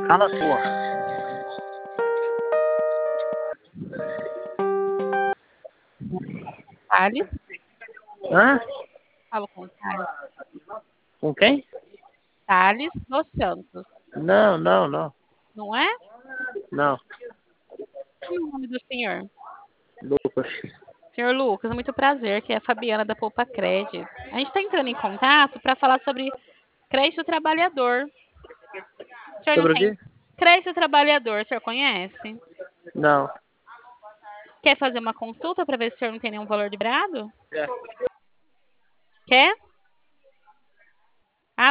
Fala a tua. Thales? Hã? Falo com o Thales. Com quem? Thales dos Santos. Não, não, não. Não é? Não. Como é o nome do senhor? Lucas. Senhor Lucas, muito prazer, que é a Fabiana da Poupa Cred. A gente está entrando em contato para falar sobre crédito trabalhador. O senhor não Sobre o tem quê? crédito trabalhador, o senhor conhece? Não. Quer fazer uma consulta para ver se o senhor não tem nenhum valor liberado? É. Quer?